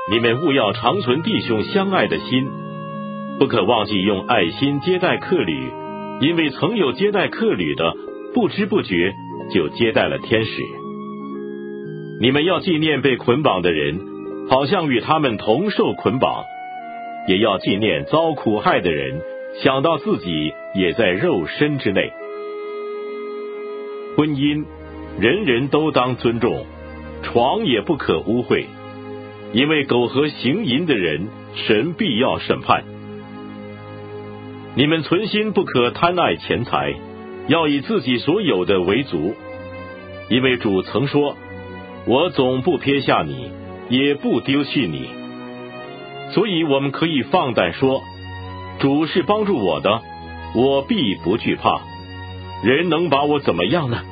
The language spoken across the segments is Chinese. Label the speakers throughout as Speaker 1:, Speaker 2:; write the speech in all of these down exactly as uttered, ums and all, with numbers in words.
Speaker 1: 你们务要常存弟兄相爱的心，不可忘记用爱心接待客旅，因为曾有接待客旅的，不知不觉就接待了天使。你们要纪念被捆绑的人，好像与他们同受捆绑，也要纪念遭苦害的人，想到自己也在肉身之内。婚姻人人都当尊重，床也不可污秽，因为苟合行淫的人，神必要审判。你们存心不可贪爱钱财，要以自己所有的为足，因为主曾说，我总不撇下你，也不丢弃你。所以我们可以放胆说，主是帮助我的，我必不惧怕，人能把我怎么样呢？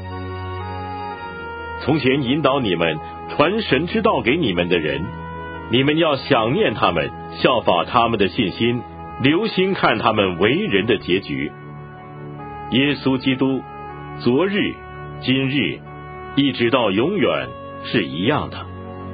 Speaker 1: 从前引导你们传神之道给你们的人，你们要想念他们，效法他们的信心，留心看他们为人的结局。耶稣基督昨日今日一直到永远是一样的。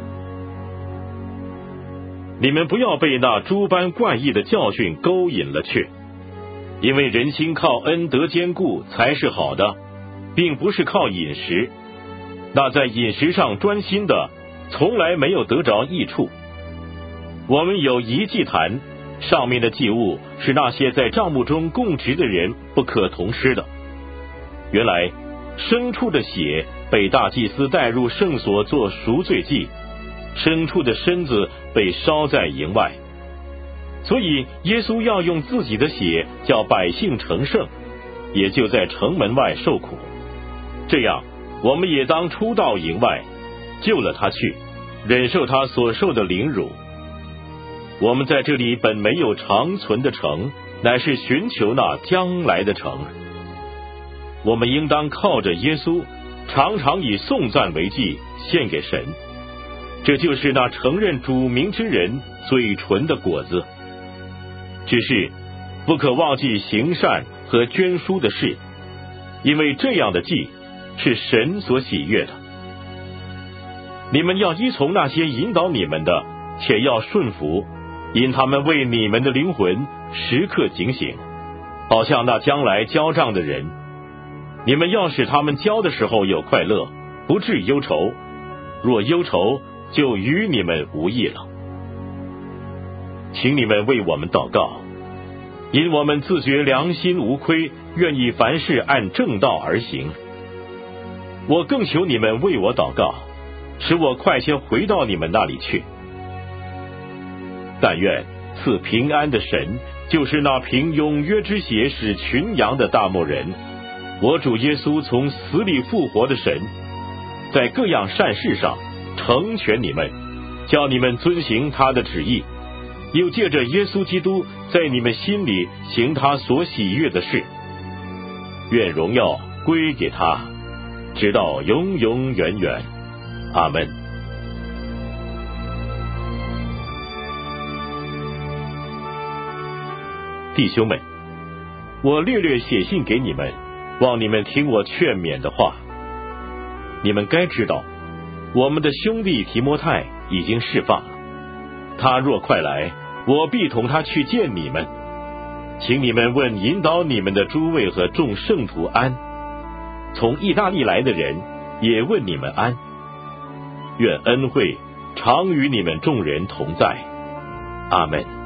Speaker 1: 你们不要被那诸般怪异的教训勾引了去，因为人心靠恩得坚固才是好的，并不是靠饮食。那在饮食上专心的，从来没有得着益处。我们有一祭坛，上面的祭物是那些在帐幕中供职的人不可同吃的。原来牲畜的血被大祭司带入圣所做赎罪祭，牲畜的身子被烧在营外，所以耶稣要用自己的血叫百姓成圣，也就在城门外受苦。这样我们也当出到营外，救了他去，忍受他所受的凌辱。我们在这里本没有长存的城，乃是寻求那将来的城。我们应当靠着耶稣，常常以颂赞为祭献给神，这就是那承认主名之人嘴唇的果子。只是不可忘记行善和捐书的事，因为这样的祭是神所喜悦的。你们要依从那些引导你们的，且要顺服，因他们为你们的灵魂时刻警醒，好像那将来交账的人。你们要使他们交的时候有快乐，不致忧愁，若忧愁，就与你们无益了。请你们为我们祷告，因我们自觉良心无亏，愿意凡事按正道而行。我更求你们为我祷告，使我快些回到你们那里去。但愿赐平安的神，就是那凭永约之血使群羊的大牧人，我主耶稣从死里复活的神，在各样善事上成全你们，叫你们遵行他的旨意，又借着耶稣基督在你们心里行他所喜悦的事。愿荣耀归给他，直到永永远远。阿们。弟兄们，我略略写信给你们，望你们听我劝勉的话。你们该知道，我们的兄弟提摩太已经释放了，他若快来，我必同他去见你们。请你们问引导你们的诸位和众圣徒安。从意大利来的人也问你们安。愿恩惠常与你们众人同在。阿们。